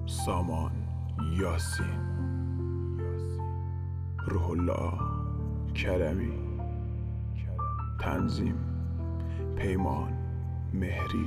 سامان یاسین، روح الله کرمی، تنظیم پیمان مهری.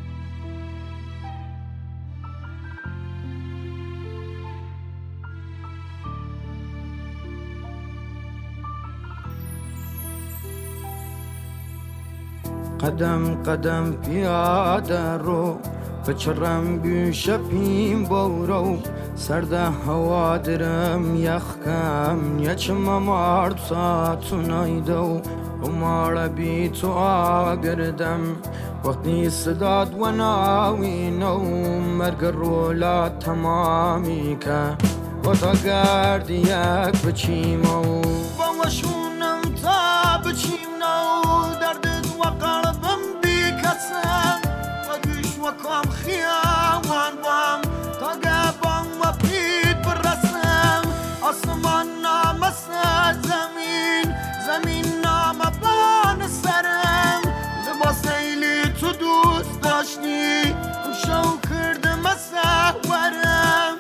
قدم قدم پیاده رو بچرم گوشه پیم بورو سرده هوا درم یخکم یچم مرد ساتونای دو ومارا بی تو آگردم وقتی صداد و ناوینو مرگ رولا تمامی که و تا گرد یک بچیمو با شونم تا بچیم نو دردت و قلبم بی کسم و گوش و کام خیاوان بام تا گبام و پید برسم آسمان نامست زمین زمین نام بان سرم لباس ایلی تو دوست داشتی شو کردم سهورم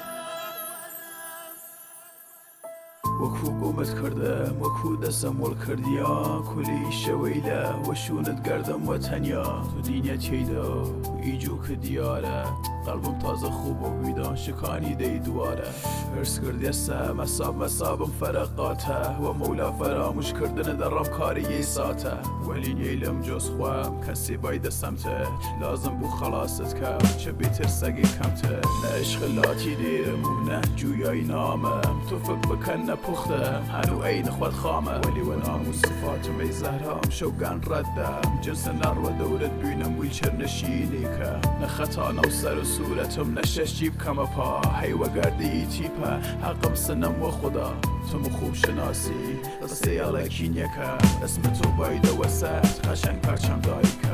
وەکو گۆمت کردم وەکو دەستم وەڵ کردیا کولی شەوەیلە وەشونت گەردم وە تەنیا تو دینە تێیدا ئیجو کە دیارە قەڵبم تازە خوب و ویدان شکانی دەی دوارە هرس کردی ئێستا مەسابم فەرەقاتە وە مەولا فەراموش کردنە دەڕەم کاری یەی ساتە وەلینیەی لەم جۆز خوام کەسی بای دەسەمتر لازم بوو خەڵاست کەم چە بێتر سەگی کەمتر نە عشقلاتی دێرم و نە جویای نامم تو فک بکەن نەپوختم هەنوو ئەین خوات خامە وەلی وە نام و سفاتم ئەی زەهرام شەوگان ڕەتدەم جنسە نەڕوە دەورت بووینم بووی چرنەشینێکە نەخەتانە و سەر و سوورەتم نەشەشی بکەمە پا هەیوەگەردی تیپە حەقم سنم وە خوددا تم خوب شناسی قسەی ئەڵەکینیەکە ئەسم تۆ بایدەوە سەر قەشەنگ پەرچەم دایکە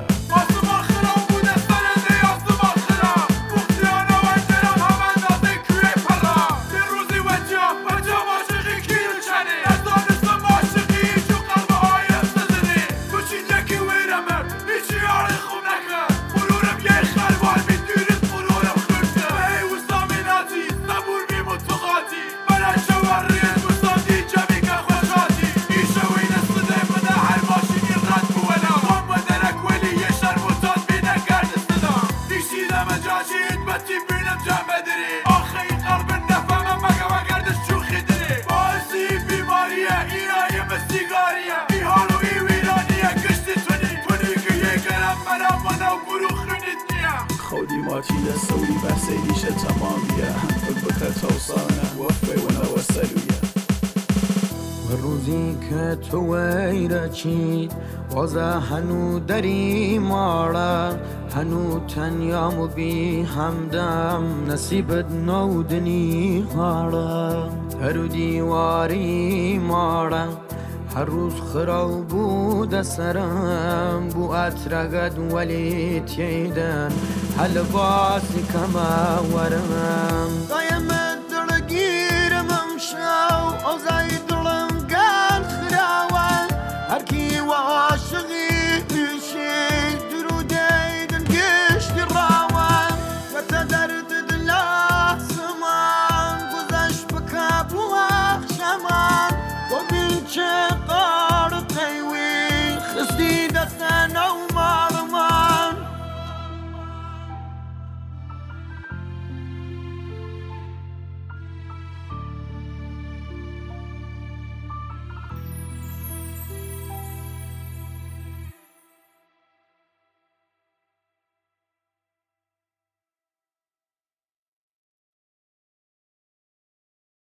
خودی ماتی لسوری بحثی دیشه تمامیه فکر بکر توصانه وفه و نوسلویه و روزی که تو ویره چید وازه هنو دری ماره هنو تنیام و بی همدم نصیبت نودنی هاره هر دیواری ماره هر روز خراب بود سرم بو اترقد ولی تیدن هل باسی کما ورم دایم درگیرم امشو اوزای